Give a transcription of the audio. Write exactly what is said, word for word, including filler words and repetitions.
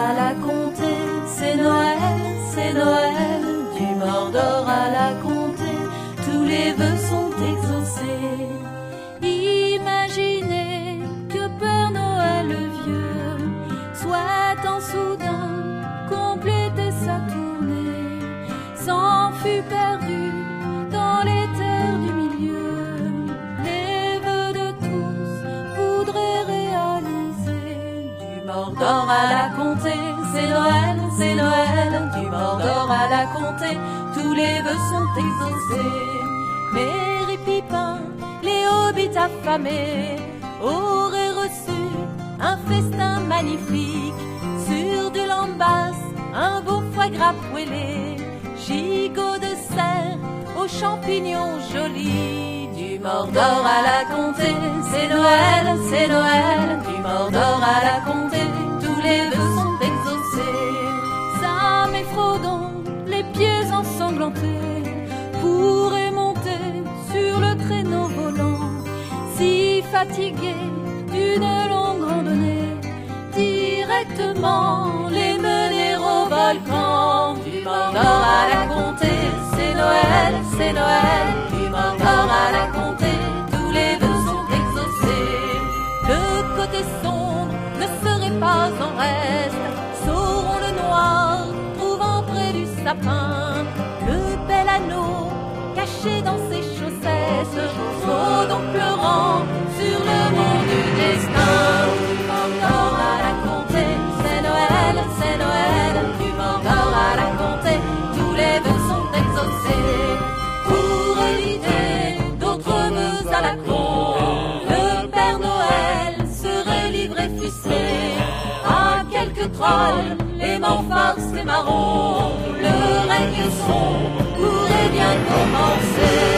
à la comté, c'est Noël, c'est Noël, du Mordor à la comté, tous les vœux sont exaucés. Imaginez que Père Noël le vieux soit en soudain compléter sa tournée, s'en fut perdu dans les terres du milieu. Les vœux de tous voudraient réaliser. Du Mordor à la comté, c'est Noël, c'est Noël, du Mordor à la comté, tous les vœux sont exaucés. Merry Pipin, les hobbits affamés auraient reçu un festin magnifique, sur du lambas, un beau foie gras poêlé, gigot de cerf aux champignons jolis. Du Mordor à la comté, c'est Noël, c'est Noël, du Mordor à la comté, tous les vœux sont exaucés. Sam et Frodon, les pieds ensanglantés, pourraient monter sur le traîneau volant, si fatigués d'une longue randonnée, directement les mener au volcan. Du Mordor à la comté, c'est Noël, c'est Noël, du Mordor à la comté, tous les vœux sont exaucés. Le côté sombre ne serait pas en reste, sauront le noir, trouvant près du sapin le bel anneau caché dans ses chaussettes, Frodon pleurant sur le mont du destin. Du Mordor à la comté, c'est Noël, c'est Noël, du Mordor à la comté, tous les vœux sont exaucés. Pour éviter d'autres vœux à la con, le Père Noël serait livré ficelé à quelques trolls, aimant farce et marrons. Le règne sombre pourrait bien commencer.